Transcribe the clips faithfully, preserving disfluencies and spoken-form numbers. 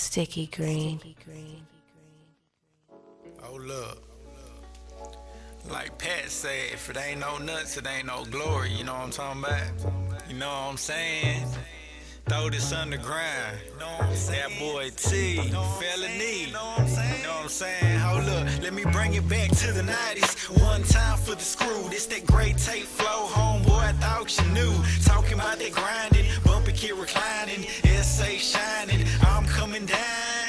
Sticky Green. Oh look, like Pat said, if it ain't no nuts, it ain't no glory. You know what I'm talking about? You know what I'm saying? Throw this underground. That boy T, felony. You know what I'm saying? Hold up, let me bring it back to the nineties. One time for the screw. This that great tape flow, homeboy. I thought you knew. Talking about that grinding, bumpy kid reclining, S A shining. I'm coming down.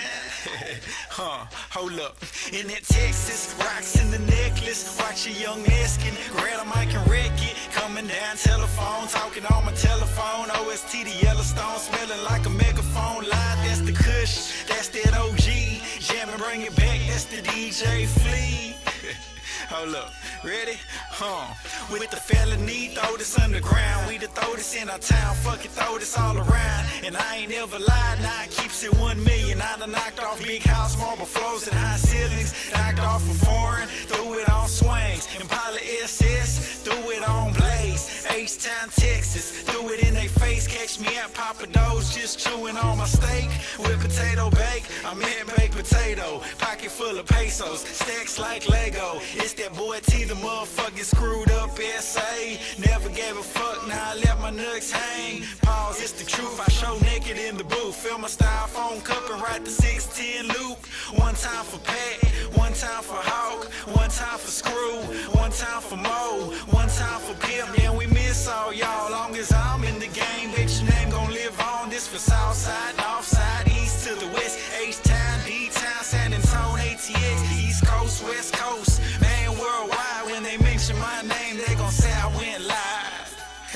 Huh, hold up. In that Texas, rocks in the necklace. Watch a young Meskin, grab a mic and wreck it. Coming down, telephone, talking on my telephone. O S T to Yellowstone, smelling like a megaphone. Live, that's the Kush, that's that O G. Jamming, bring it back, that's the D J Flea. Hold up, ready? Huh. With the felony, throw this underground. We the throw this in our town, fuck it, throw this all around. And I ain't never lied, now it keeps it one million. I done knocked off big house, marble floors and high ceilings. Knocked off from foreign, threw it on swings. Impala S S, threw it on Blaze. H-Town, Texas, threw it in they face. Catch me at Papa Do's, just chewing on my steak. With potato bake, I'm in baked potato. Pocket full of pesos, stacks like Lego. It's that boy T, the motherfucking screwed up S A. Never gave a fuck, now I let my nuts hang. Pause, it's the truth, I show naked in the booth. Fill my styrofoam cup and write the six ten loop. One time for Pat, one time for Hawk, one time for Screw, one time for Mo, one time for Pimp. Yeah, we miss all y'all, long as I'm in the game. Bitch, your name gon' live on. This for Southside, Northside, East to the West, H-Town, D-Town, San Antonio, A T X, East Coast, West Coast. Man, worldwide, when they mention my name, they gon' say I went live.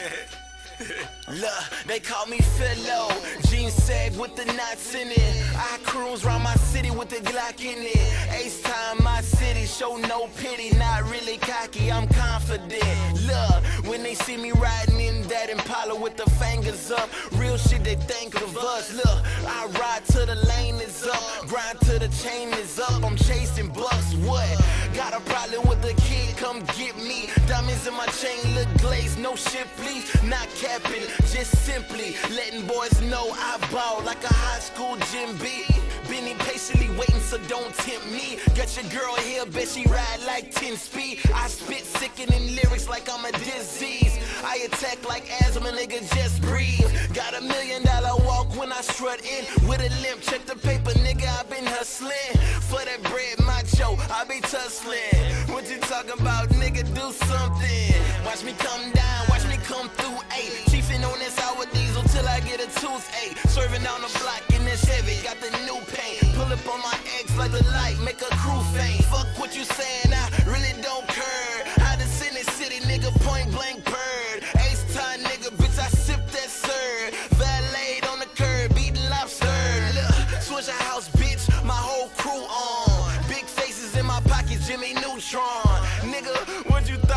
Look, they call me Philo, jeans sag with the knots in it. I cruise round my city with the Glock in it. Ace time my city, show no pity. Not really cocky, I'm confident. Look, when they see me riding in that Impala with the fingers up, real shit they think of us. Look, I ride till the lane is up, grind till the chain is up. I'm chasing bucks, what? Got a problem with the kid, come get me. Diamonds in my chain look glazed, no shit please. Not capping, just simply letting boys know I ball like a high school gym beat. Been impatiently waiting, so don't tempt me. Got your girl here, bet she ride like ten speed. I spit sickening lyrics like I'm a disease. I attack like asthma, nigga, just breathe. Got a million dollar walk when I strut in with a limp. Check the paper, nigga, I been hustling. For that bread, macho, I be tussling. What you talking about, nigga, do something. Watch me come down, watch me come through, ayy. Chiefin' on this sour diesel till I get a toothache. Serving down the block in this Chevy, got the new paint. Pull up on my ex like the light, make a crew faint. Fuck what you saying, I really don't care. I just in this city, nigga, point blank bird. Ace time, nigga, bitch, I sip that sir. Valet on the curb, eating lobster. Look, switch a house, bitch, my whole crew on. Big faces in my pockets, Jimmy Neutron. Nigga, what you